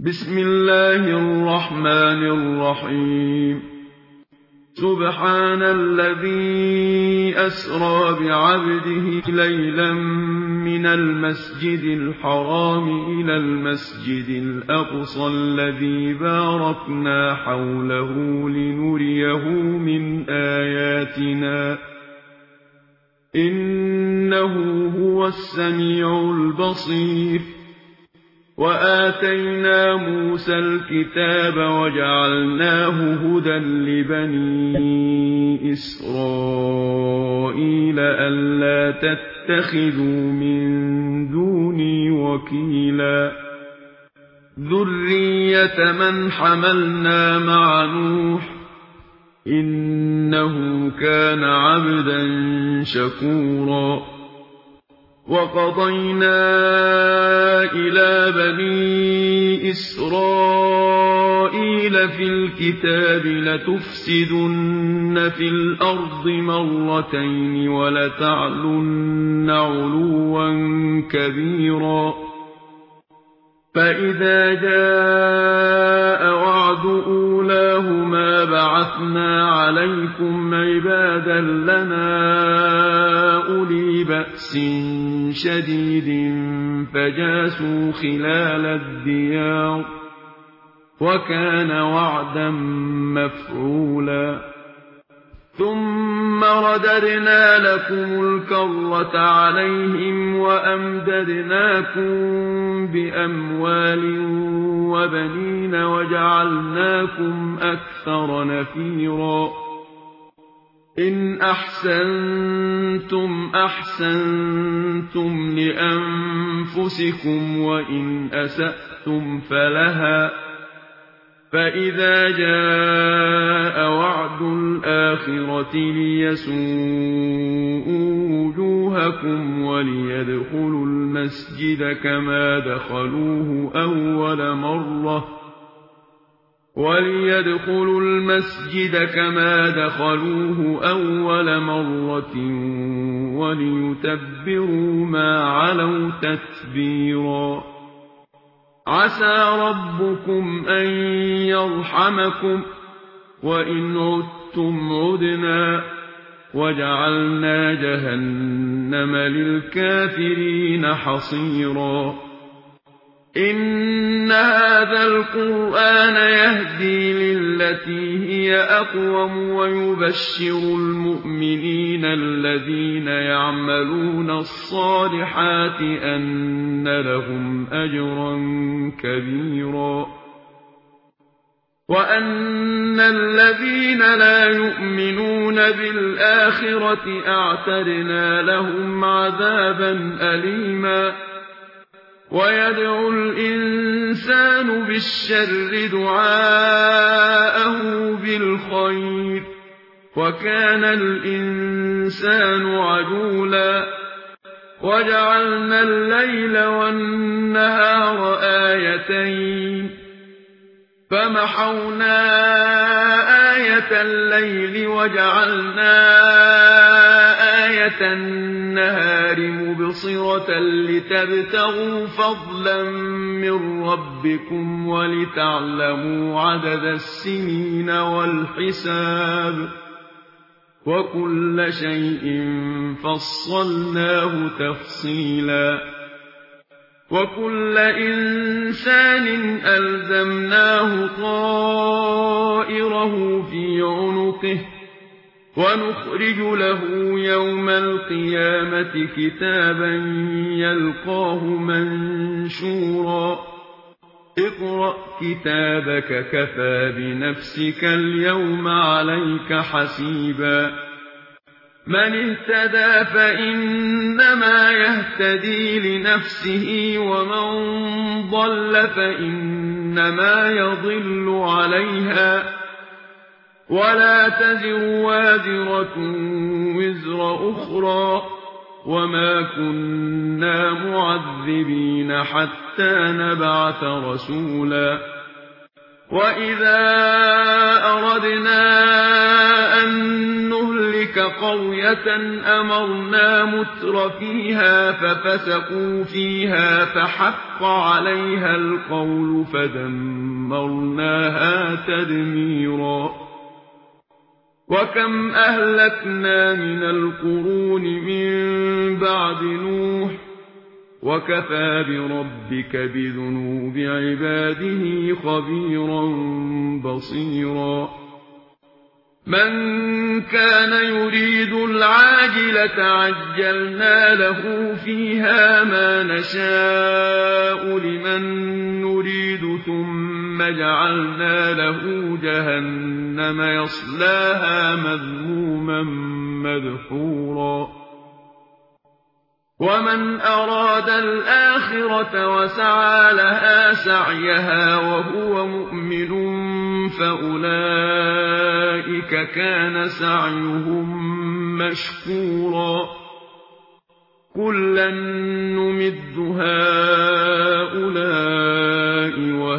بسم الله الرحمن الرحيم سبحان الذي أسرى بعبده ليلا من المسجد الحرام إلى المسجد الأقصى الذي باركنا حوله لنريه من آياتنا إنه هو السميع البصير وآتينا موسى الكتاب وجعلناه هدى لبني إسرائيل ألا تتخذوا من دوني وكيلا ذرية من حملنا مع نوح إنه كان عبدا شكورا وقضينا إلى بني إسرائيل في الكتاب لتفسدن في الأرض مرتين ولتعلن علوا كبيرا فإذا جاء وعد أولاهما بعثنا عليكم عبادا لنا أولي بأس شديد فجاسوا خلال الديار وكان وعدا مفعولا ثم رددنا لكم الكرة عليهم وأمددناكم بأموال وبنين وجعلناكم أكثر نفيرا إن أحسنتم أحسنتم لأنفسكم وإن أسأتم فلها فإذا جاء وعد الآخرة ليسوءوا وجوهكم وليدخلوا المسجد كما دخلوه أول مرة وليتبروا ما علوا تتبيرا عسى ربكم أن يرحمكم وإن عدتم عدنا وجعلنا جهنم للكافرين حصيرا إن هذا القرآن يهدي للتي هي أقوم ويبشر المؤمنين الذين يعملون الصالحات أن لهم أجرا كبيرا وأن الذين لا يؤمنون بالآخرة أعتدنا لهم عذابا أليما ويدعو الإنسان بالشر دعاءه بالخير وكان الإنسان عجولا وجعلنا الليل والنهار آيتين فمحونا آية الليل وجعلنا آية النهار مبصرة لتبتغوا فضلا من ربكم ولتعلموا عدد السنين والحساب وكل شيء فصلناه تفصيلا وكل إنسان ألزمناه طائره في عنقه ونخرج له يوم القيامة كتابا يلقاه منشورا اقرأ كتابك كفى بنفسك اليوم عليك حسيبا من اهتدى فإنما يهتدي لنفسه ومن ضل فإنما يضل عليها ولا تزر وازرة وزر أخرى وما كنا معذبين حتى نبعث رسولا وَإِذَا أَرَدْنَا أَن نُّهْلِكَ قَرْيَةً أَمَرْنَا مُتْرَفِيهَا فَفَسَقُوا فِيهَا فَحَقَّ عَلَيْهَا الْقَوْلُ فَدَمَّرْنَاهَا تَدْمِيرًا وَكَمْ أَهْلَكْنَا مِنَ الْقُرُونِ مِن بَعْدِ نُوحٍ وَكَفَىٰ بِرَبِّكَ بِذُنُوبِ عِبَادِهِ خَبِيرًا بَصِيرًا مَن كَانَ يُرِيدُ الْعَاجِلَةَ عَجَّلْنَا لَهُ فِيهَا مَا نَشَاءُ لِمَن نُّرِيدُ ثُمَّ جَعَلْنَا لَهُ جَهَنَّمَ يَصْلَاهَا مَذْمُومًا مَّدْحُورًا وَمَنْ أَرَادَ الْآخِرَةَ وَسَعَىٰ لَهَا سَعْيَهَا وَهُوَ مُؤْمِنٌ فَأُولَٰئِكَ كَانَ سَعْيُهُم مَّشْكُورًا كُلًّا نُّمِدُّ هَٰؤُلَاءِ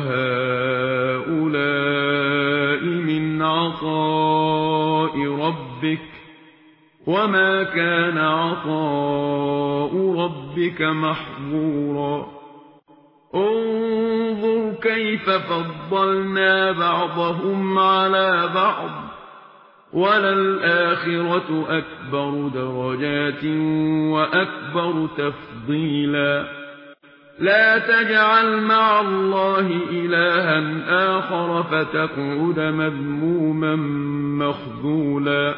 وَهَٰؤُلَاءِ مِنْ عَطَاءِ رَبِّكَ وَمَا كَانَ عَطَاءُ رَبِّكَ مَحْظُورًا انظُرْ كَيْفَ فَضَّلْنَا بَعْضَهُمْ عَلَىٰ بَعْضٍ وَلَلْآخِرَةُ أَكْبَرُ دَرَجَاتٍ وَأَكْبَرُ تَفْضِيلًا لَا تَجْعَلْ مَعَ اللَّهِ إِلَٰهًا آخَرَ فَتَقْعُدَ مَذْمُومًا مَّخْذُولًا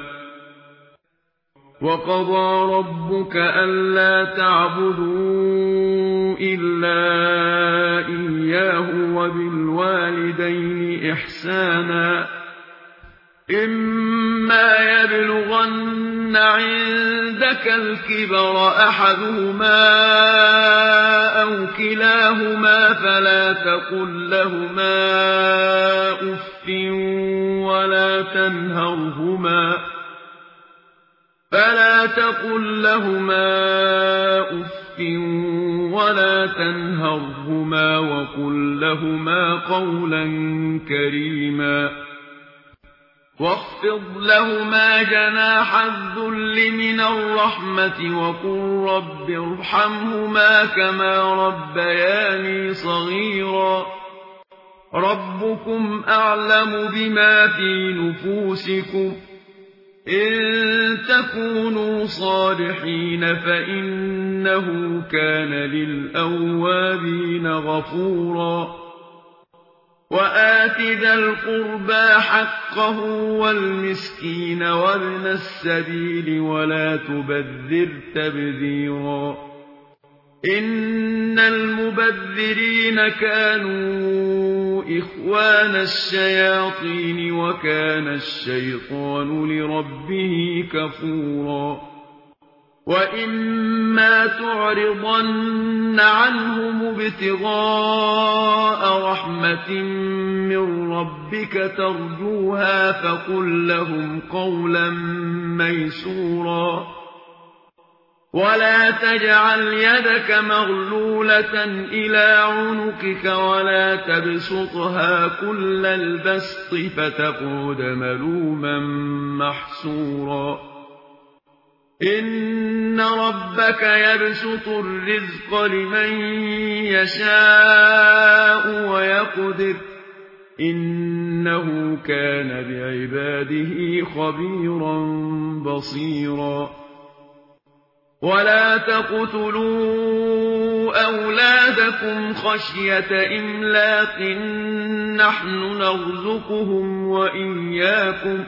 وَقَضَىٰ رَبُّكَ أَلَّا تَعْبُدُوا إِلَّا إِيَّاهُ وَبِالْوَالِدَيْنِ إِحْسَانًا إِمَّا يَبْلُغَنَّ عِندَكَ الْكِبَرَ أَحَدُهُمَا أَوْ كِلَاهُمَا فَلَا تَقُل لَّهُمَا أُفٍّ وَلَا تَنْهَرْهُمَا وَقُل لَّهُمَا قَوْلًا كَرِيمًا وَاخْفِضْ لَهُمَا جَنَاحَ الذُّلِّ مِنَ الرَّحْمَةِ وَقُل رَّبِّ ارْحَمْهُمَا كَمَا رَبَّيَانِي صَغِيرًا رَّبُّكُمْ أَعْلَمُ بِمَا فِي نُفُوسِكُمْ إِن تَكُونُوا صَالِحِينَ فَإِنَّهُ كَانَ لِلْأَوَّابِينَ غَفُورًا وَآتِ ذَا الْقُرْبَىٰ حَقَّهُ وَالْمِسْكِينَ وَابْنَ السَّبِيلِ وَلَا تُبَذِّرْ تَبْذِيرًا إِنَّ الْمُبَذِّرِينَ كَانُوا إِخْوَانَ الشَّيَاطِينِ وَكَانَ الشَّيْطَانُ لِرَبِّهِ كَفُورًا وَإِمَّا تُعْرِضَنَّ عَنْهُمُ ابْتِغَاءَ رَحْمَةٍ مِّن رَّبِّكَ تَرْجُوهَا فَقُل لَّهُمْ قَوْلًا مَّيْسُورًا وَلَا تَجْعَلْ يَدَكَ مَغْلُولَةً إِلَىٰ عُنُقِكَ وَلَا تَبْسُطْهَا كُلَّ الْبَسْطِ فَتَقْعُدَ مَلُومًا مَّحْسُورًا إِنَّ رَبَّكَ يَبْسُطُ الرِّزْقَ لِمَن يَشَاءُ وَيَقْدِرُ إِنَّهُ كَانَ بِعِبَادِهِ خَبِيرًا بَصِيرًا وَلَا تَقْتُلُوا أَوْلَادَكُمْ خَشْيَةَ إِمْلَاقٍ نَّحْنُ نَرْزُقُهُمْ وَإِيَّاكُمْ ۚ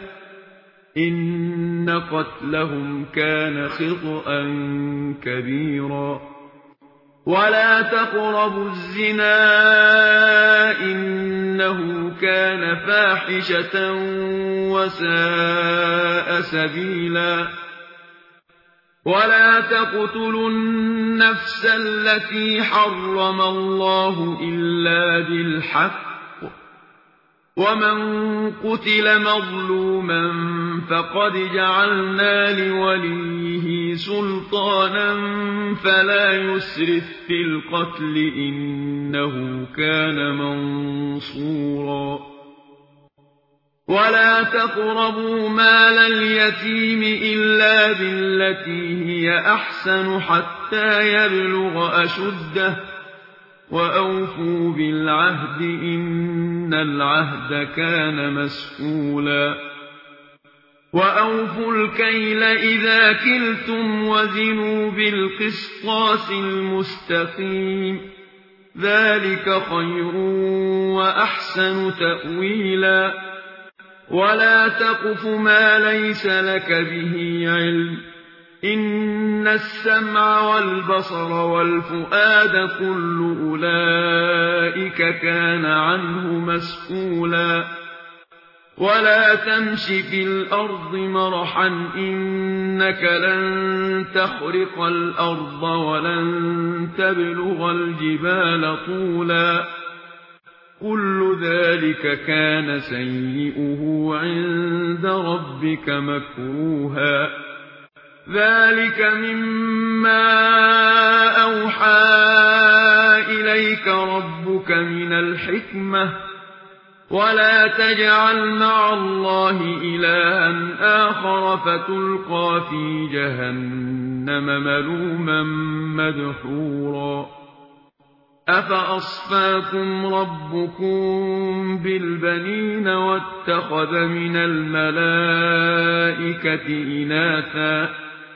إِنَّ قَتْلَهُمْ كَانَ خِطْئًا كَبِيرًا وَلَا تَقْرَبُوا الزِّنَا ۖ إِنَّهُ كَانَ فَاحِشَةً وَسَاءَ سَبِيلًا وَلَا تَقْتُلُوا النَّفْسَ الَّتِي حَرَّمَ اللَّهُ إِلَّا بِالْحَقِّ ۚ وَمَن قُتِلَ مَظْلُومًا فَقَدْ جَعَلْنَا لِوَلِيِّهِ سُلْطَانًا فَلَا يُسْرِف فِّي الْقَتْلِ ۖ إِنَّهُ كَانَ مَنصُورًا ولا تقربوا مال اليتيم إلا بالتي هي أحسن حتى يبلغ أشده وأوفوا بالعهد إن العهد كان مسؤولا وأوفوا الكيل إذا كلتم وزنوا بالقسطاس المستقيم ذلك خير وأحسن تأويلا ولا تقف ما ليس لك به علم إن السمع والبصر والفؤاد كل أولئك كان عنه مسؤولا ولا تمش في الأرض مرحا إنك لن تخرق الأرض ولن تبلغ الجبال طولا كل ذلك كان سيئه عند ربك مكروها ذلك مما أوحى إليك ربك من الحكمة ولا تجعل مع الله إلها آخر فتلقى في جهنم ملوما مدحورا أفأصفاكم ربكم بالبنين واتخذ من الملائكة إناثا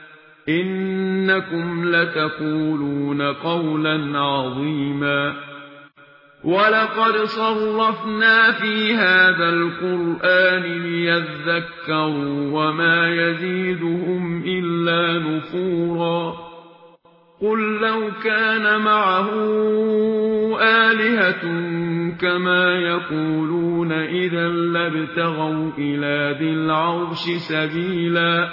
إنكم لتقولون قولا عظيما ولقد صرفنا في هذا القرآن ليذكروا وما يزيدهم إلا نفورا قل لو كان معه آلهة كما يقولون إذا لابتغوا إلى ذي العرش سبيلا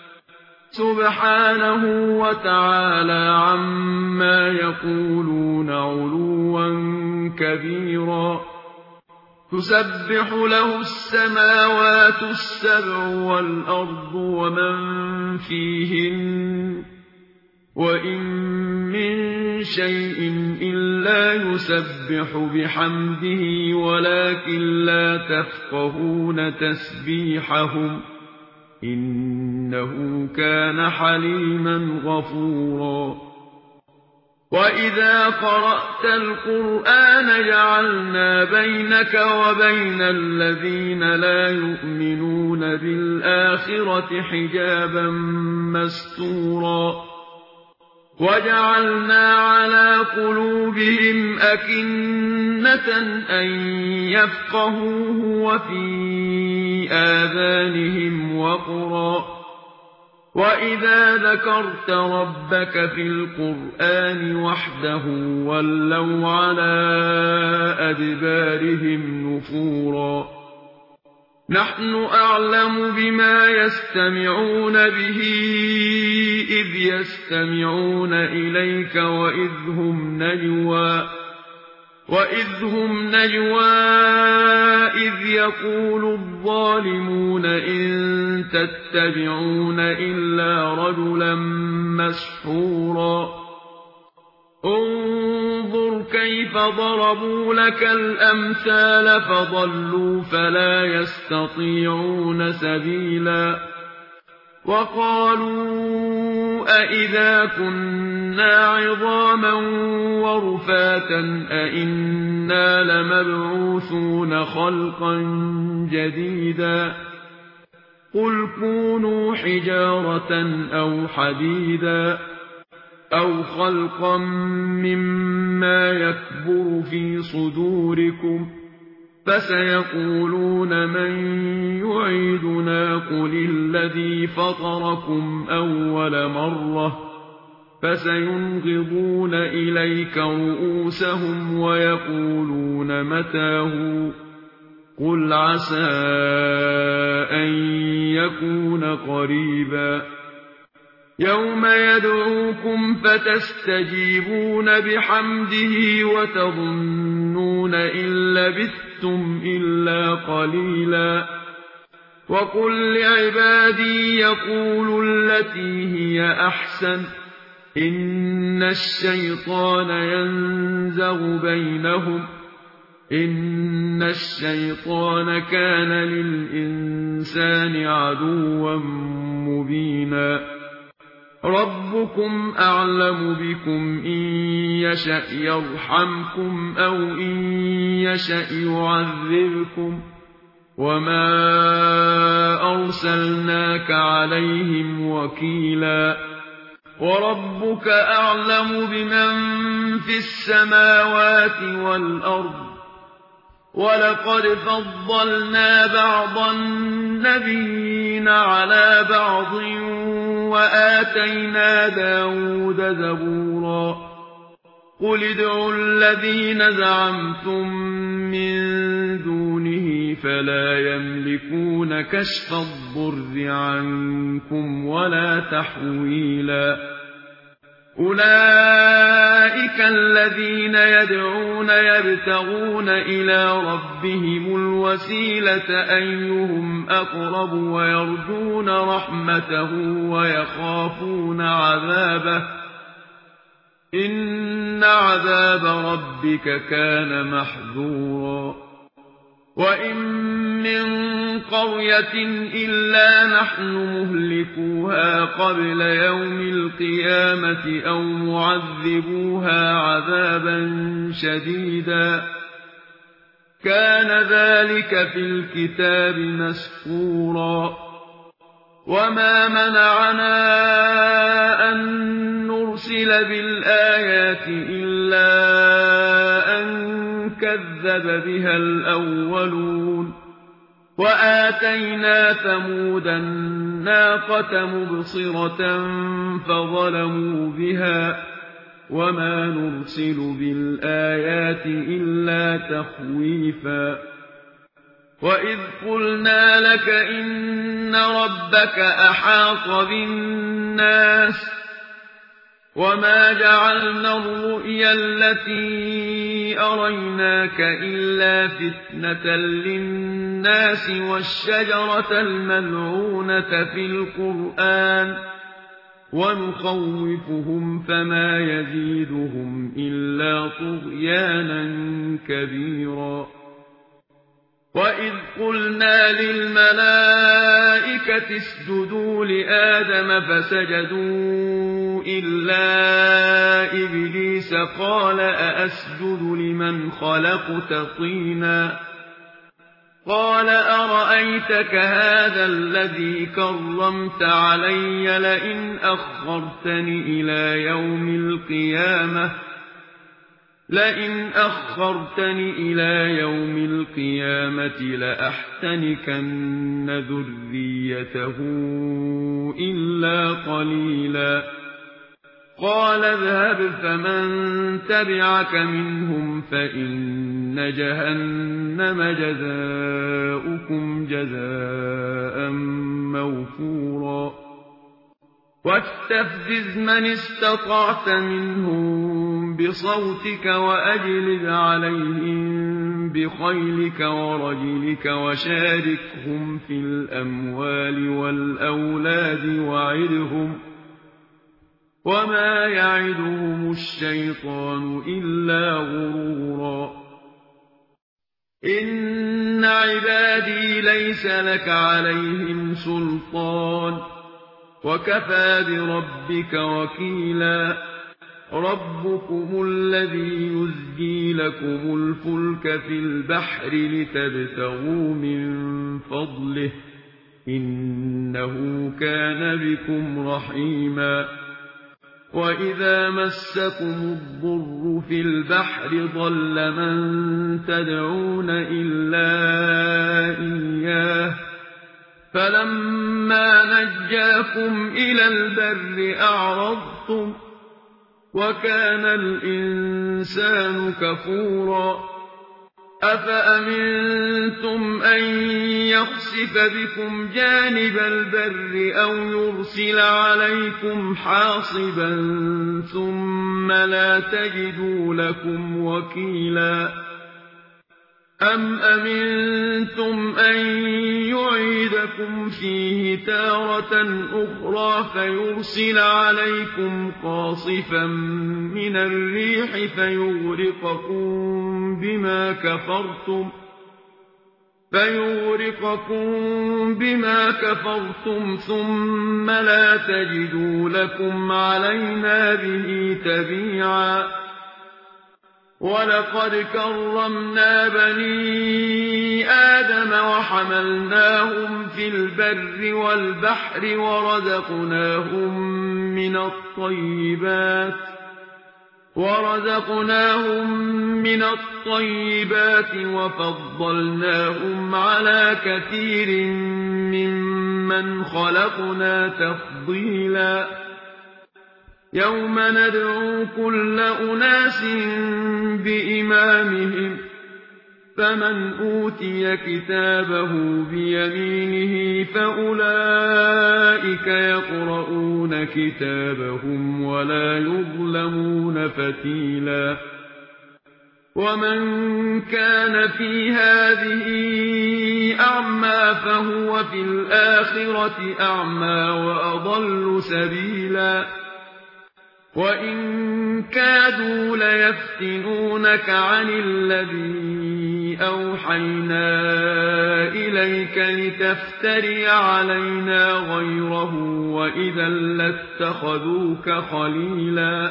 سبحانه وتعالى عما يقولون علوا كبيرا تسبح له السماوات السبع والأرض ومن فيهن وإن من شيء إلا يسبح بحمده ولكن لا تفقهون تسبيحهم إنه كان حليما غفورا وإذا قرأت القرآن جعلنا بينك وبين الذين لا يؤمنون بالآخرة حجابا مستورا وجعلنا على قلوبهم أكنة أن يفقهوه وفي آذانهم وقرا وإذا ذكرت ربك في القرآن وحده ولوا على أدبارهم نفورا نحن أعلم بما يستمعون به إذ يستمعون إليك وإذ هم نجوى إذ يقول الظالمون إن تتبعون إلا رجلا مسحورا انظر كيف ضربوا لك الأمثال فضلوا فلا يستطيعون سبيلا وقالوا أئذا كنا عظاما ورفاتا أئنا لمبعوثون خلقا جديدا قل كونوا حجارة أو حديدا أو خلقا مما يكبر في صدوركم فسيقولون من يعيدنا قل الذي فطركم أول مرة فسينغضون إليك رؤوسهم ويقولون متاه قل عسى أن يكون قريبا يوم يدعوكم فتستجيبون بحمده وتظنون إن لبثتم إلا قليلا وقل لعبادي يقولوا التي هي أحسن إن الشيطان ينزغ بينهم إن الشيطان كان للإنسان عدوا مبينا ربكم أعلم بكم إن يشأ يرحمكم أو إن يشأ يعذبكم وما أرسلناك عليهم وكيلا وربك أعلم بمن في السماوات والأرض ولقد فضلنا بعض النبيين على بعض وآتينا داود زبورا قل ادعوا الذين زعمتم من دونه فلا يملكون كشف الضر عنكم ولا تحويلا أولئك الذين يدعون يبتغون إلى ربهم الوسيلة أيهم أقرب ويرجون رحمته ويخافون عذابه إن عذاب ربك كان محذورا وإن من قرية إلا نحن مهلكوها قبل يوم القيامة أو معذبوها عذابا شديدا كان ذلك في الكتاب مسطورا وما منعنا أن نرسل بالآيات إلا أن كذب بها الأولون وآتينا ثمود الناقة مبصرة فظلموا بها وما نرسل بالآيات إلا تخويفا وإذ قلنا لك إن ربك أحاط بالناس وما جعلنا الرؤيا التي أريناك إلا فتنة للناس والشجرة الملعونة في القرآن ونخوفهم فما يزيدهم إلا طغيانا كبيرا وإذ قلنا للملائكة اسجدوا لآدم فسجدوا إلا إبليس قال أأسجد لمن خلقت طينا قال أرأيتك هذا الذي كرمت علي لئن أخرتني إلى يوم القيامة لأحتنكن ذريته إلا قليلا قال اذهب فمن تبعك منهم فإن جهنم جزاؤكم جزاء موفورا واستفزز من استطعت منهم بصوتك وأجلب عليهم بخيلك ورجلك وشاركهم في الأموال والأولاد وعدهم وما يعدهم الشيطان إلا غرورا إن عبادي ليس لك عليهم سلطان وكفى بربك وكيلا ربكم الذي يزجي لكم الفلك في البحر لتبتغوا من فضله إنه كان بكم رحيما وإذا مسكم الضر في البحر ضل من تدعون إلا إياه فلما نجاكم إلى البر أعرضتم وكان الإنسان كفورا أفأمنتم أن يخسف بكم جانب البر أو يرسل عليكم حاصبا ثم لا تجدوا لكم وكيلا أَمْ أَمِنتُمْ أَن يُعِيدَكُمْ فِيهِ تَارَةً أُخْرَىٰ فَيُرْسِلَ عَلَيْكُمْ قَاصِفًا مِّنَ الرِّيحِ فَيُغْرِقَكُم بِمَا كَفَرْتُمْ ثُمَّ لَا تَجِدُوا لَكُمْ عَلَيْنَا بِهِ تَبِيعًا وَلَقَدْ كَرَّمْنَا بَنِي آدَمَ وَحَمَلْنَاهُمْ فِي الْبَرِّ وَالْبَحْرِ وَرَزَقْنَاهُم مِّنَ الطَّيِّبَاتِ وَفَضَّلْنَاهُمْ عَلَىٰ كَثِيرٍ مِّمَّنْ خَلَقْنَا تَفْضِيلًا يَوْمَ نَدْعُو كُلَّ أُنَاسٍ بِإِمَامِهِمْ فَمَنْ أُوتِيَ كِتَابَهُ بِيَمِينِهِ فَأُولَٰئِكَ يَقْرَءُونَ كِتَابَهُمْ وَلَا يُظْلَمُونَ فَتِيلًا وَمَن كَانَ فِي هَٰذِهِ أَعْمَىٰ فَهُوَ فِي الْآخِرَةِ أَعْمَىٰ وَأَضَلُّ سَبِيلًا وَإِن كَادُوا لَيَفْتِنُونَكَ عَنِ الَّذِي أَوْحَيْنَا إِلَيْكَ لِتَفْتَرِيَ عَلَيْنَا غَيْرَهُ وَإِذًا لَّاتَّخَذُوكَ خَلِيلًا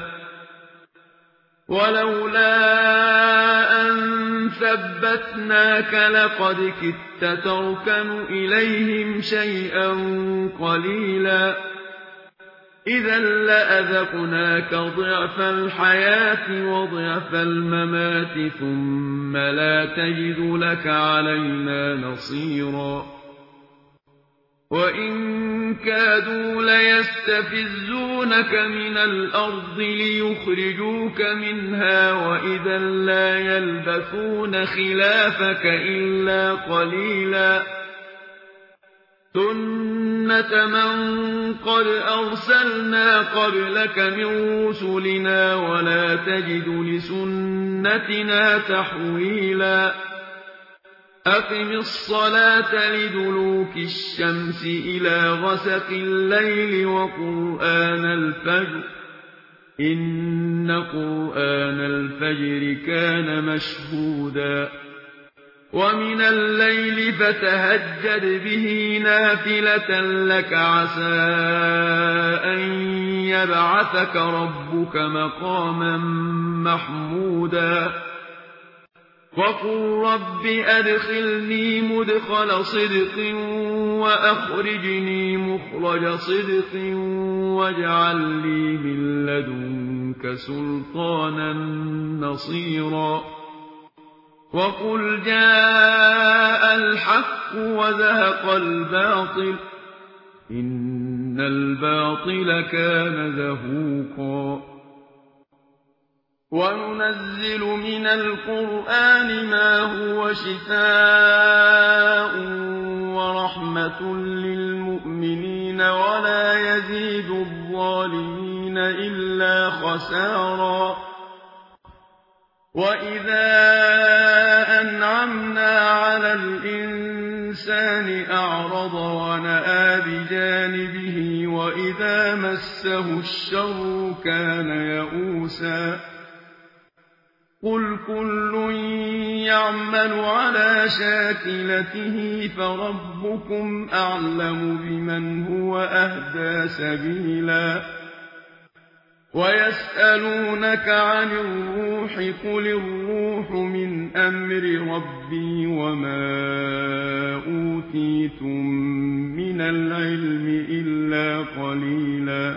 وَلَوْلَا أَن ثَبَّتْنَاكَ لَقَدْ كِدتَّ تَرْكَنُ إِلَيْهِمْ شَيْئًا قَلِيلًا إِذًا لَّأَذَقْنَاكَ ضِعْفَ الْحَيَاةِ وَضِعْفَ الْمَمَاتِ ثُمَّ لَا تَجِدُ لَكَ عَلَيْنَا نَصِيرًا وَإِن كَادُوا لَيَسْتَفِزُّونَكَ مِنَ الْأَرْضِ لِيُخْرِجُوكَ مِنْهَا وَإِذًا لَّا يَلْبَثُونَ خِلَافَكَ إِلَّا قَلِيلًا سُنَّةَ مَن قَدْ أَرْسَلْنَا قَبْلَكَ مِن رُّسُلِنَا وَلَا تَجِدُ لِسُنَّتِنَا تَحْوِيلًا أَقِمِ الصَّلَاةَ لِدُلُوكِ الشَّمْسِ إِلَىٰ غَسَقِ اللَّيْلِ وَقُرْآنَ الْفَجْرِ إِنَّ قُرْآنَ الْفَجْرِ كَانَ مَشْهُودًا وَمِنَ اللَّيْلِ فَتَهَجَّدْ بِهِ نَافِلَةً لَّكَ عَسَىٰ أَن يَبْعَثَكَ رَبُّكَ مَقَامًا مَّحْمُودًا وَقُل رَّبِّ أَدْخِلْنِي مُدْخَلَ صِدْقٍ وَأَخْرِجْنِي مُخْرَجَ صِدْقٍ وَاجْعَل لِّي مِن لَّدُنكَ سُلْطَانًا نَّصِيرًا وَقُلْ جَاءَ الْحَقُّ وَزَهَقَ الْبَاطِلُ إِنَّ الْبَاطِلَ كَانَ زَهُوقًا وَنُنَزِّلُ مِنَ الْقُرْآنِ مَا هُوَ شِفَاءٌ وَرَحْمَةٌ لِّلْمُؤْمِنِينَ وَلَا يَزِيدُ الظَّالِمِينَ إِلَّا خَسَارًا وَإِذَا أَنْعَمْنَا عَلَى الْإِنسَانِ أَعْرَضَ وَنَأَىٰ بِجَانِبِهِ وَإِذَا مَسَّهُ الشَّرُّ كَانَ يَئُوسًا قُلْ كُلٌّ يَعْمَلُ عَلَىٰ شَاكِلَتِهِ فَرَبُّكُمْ أَعْلَمُ بِمَنْ هُوَ أَهْدَىٰ سَبِيلًا وَيَسْأَلُونَكَ عَنِ الرُّوحِ قُلِ الرُّوحُ مِنْ أَمْرِ رَبِّي وَمَا أُوتِيتُم مِّنَ الْعِلْمِ إِلَّا قَلِيلًا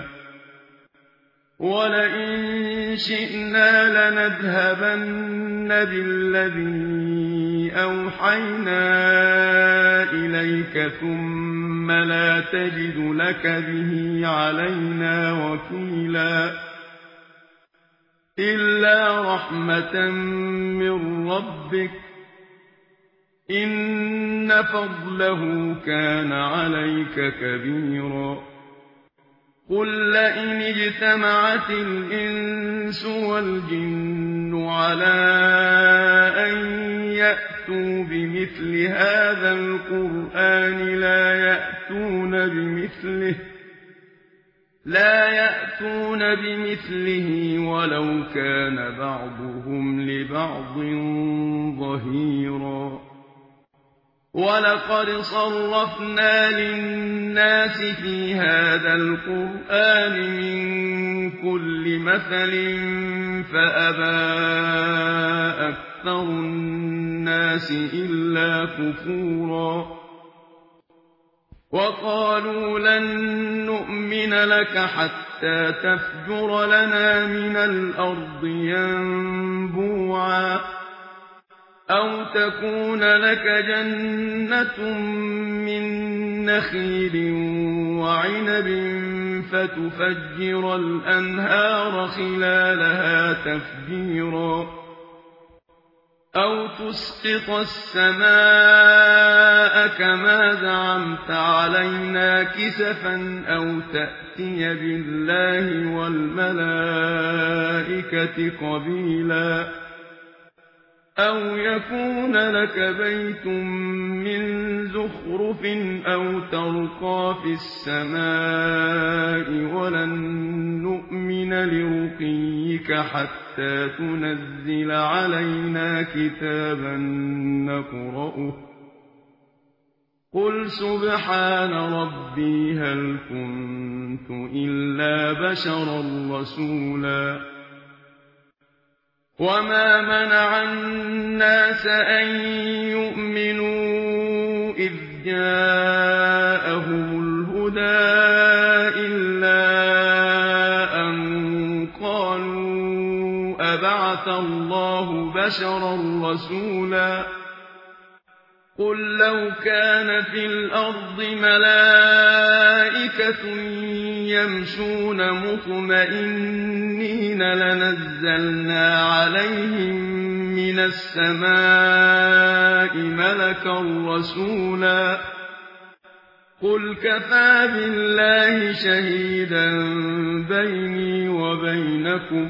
وَلَئِن شِئْنَا لَنَذْهَبَنَّ بِالَّذِي أَوْحَيْنَا إِلَيْكَ ثُمَّ لَا تَجِدُ لَكَ بِهِ عَلَيْنَا وَكِيلًا إِلَّا رَحْمَةً مِّن رَّبِّكَ إِنَّ فَضْلَهُ كَانَ عَلَيْكَ كَبِيرًا قُل لَّئِنِ اجْتَمَعَتِ الْإِنسُ وَالْجِنُّ عَلَىٰ أَن يَأْتُوا يأتوا بمثل هذا القرآن لا يأتون بمثله ولو كان بعضهم لبعض ظهيرا ولقد صرفنا للناس في هذا القرآن من كل مثل فأبى أكثر الناس إلا كفورا وقالوا لن نؤمن لك حتى تفجر لنا من الأرض ينبوعا أو تكون لك جنة من نخيل وعنب فتفجر الأنهار خلالها تفجيرا أو تسقط السماء كما زعمت علينا كسفا أو تأتي بالله والملائكة قبيلا أو يكون لك بيت من زخرف أو ترقى في السماء ولن نؤمن لرقيك حتى تنزل علينا كتابا نقرأه قل سبحان ربي هل كنت إلا بشرا رسولا وما منع الناس أن يؤمنوا إذ جاءهم الهدى إلا أن قالوا أبعث الله بشرا رسولا قل لو كان في الأرض ملائكة يمشون مطمئنين لنزلنا عليهم من السماء ملكا رسولا قل كفى بالله شهيدا بيني وبينكم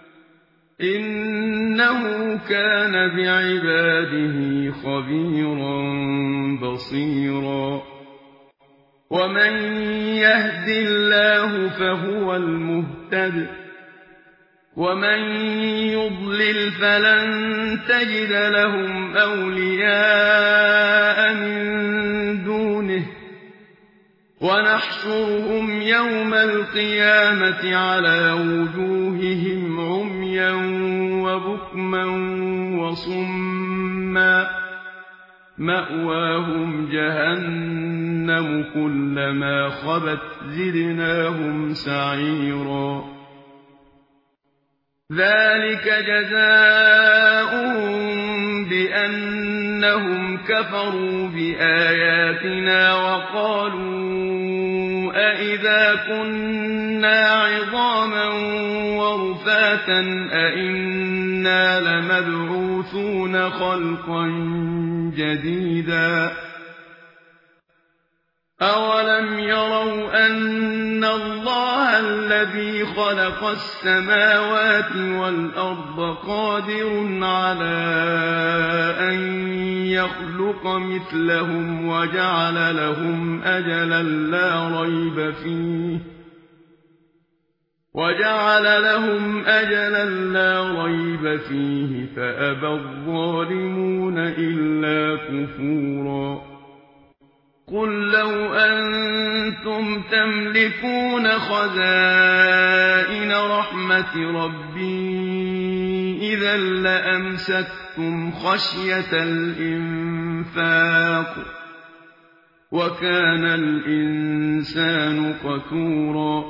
إنه كان بعباده خبيرا بصيرا ومن يهد الله فهو المهتد ومن يضلل فلن تجد لهم أولياء من دونه ونحشرهم يوم القيامة على وجوههم عميا وبكما وصما مأواهم جهنم كلما خبت زدناهم سعيرا ذلك جزاؤهم بأنهم كفروا بآياتنا وقالوا أئذا كنا عظاما ورفاتا أئنا لمبعوثون خلقا جديدا أولم يروا أن الله الذي خلق السماوات والأرض قادر على أن يخلق مثلهم وجعل لهم أجلا لا ريب فيه فأبى الظالمون إلا كفورا قل لو أنتم تملكون خزائن رحمة ربي إذا لأمسكتم خشية الإنفاق وكان الإنسان قتورا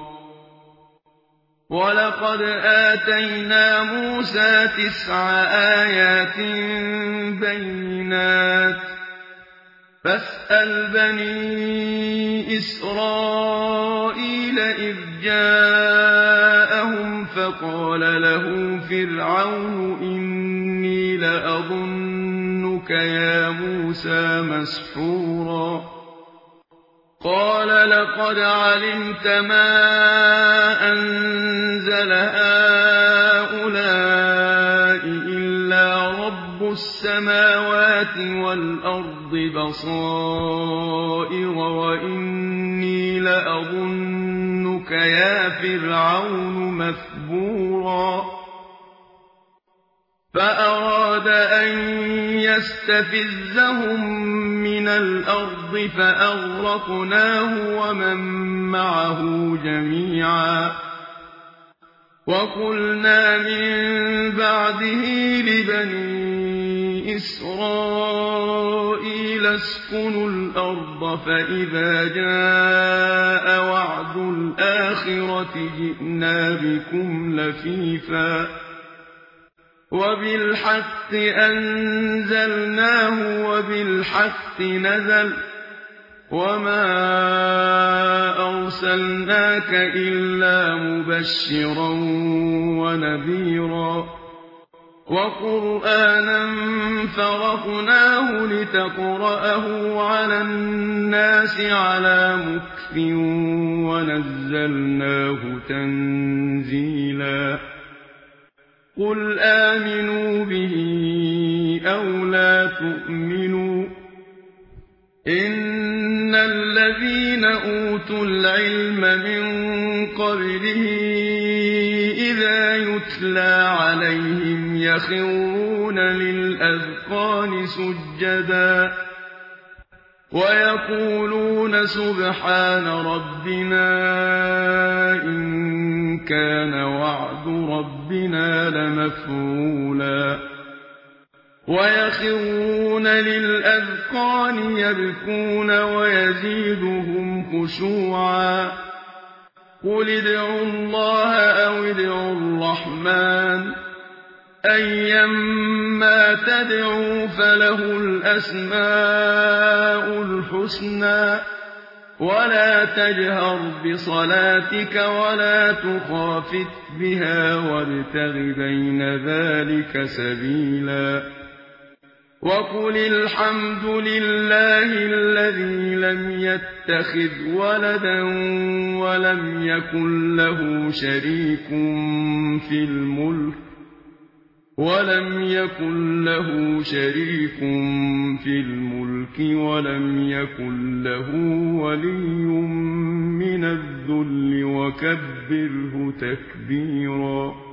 ولقد آتينا موسى 9 آيات بينات فاسأل بني إسرائيل إذ جاءهم فقال له فرعون إني لأظنك يا موسى مسحورا قال لقد علمت ما أنزل هؤلاء إلا رب السماوات والأرض بصائر وإني لأظنك يا فرعون مثبورا فأراد أن يستفزهم من الأرض فأغرقناه ومن معه جميعا وقلنا من بعده لبني إسرائيل اسكنوا الأرض فإذا جاء وعد الآخرة جئنا بكم لفيفا وبالحق أنزلناه وبالحق نزل وما أرسلناك إلا مبشرا ونذيرا وقرآنا فرقناه لتقرأه على الناس على مكث ونزلناه تنزيلا قل آمنوا به أو لا تؤمنوا إن الذين أوتوا العلم من قبله إذا يتلى عليهم يخرون للأذقان سجدا ويقولون سبحان ربنا إن كان وعد ربنا لمفعولا ويخرون للأذقان يبكون ويزيدهم خشوعا قل ادعوا الله أو ادعوا الرحمن أيما تدعوا فله الأسماء الحسنى ولا تجهر بصلاتك ولا تخافت بها وابتغ بين ذلك سبيلا وقل الحمد لله الذي لم يتخذ ولدا ولم يكن له شريك في الملك ولم يكن له ولي من الذل وكبره تكبيرا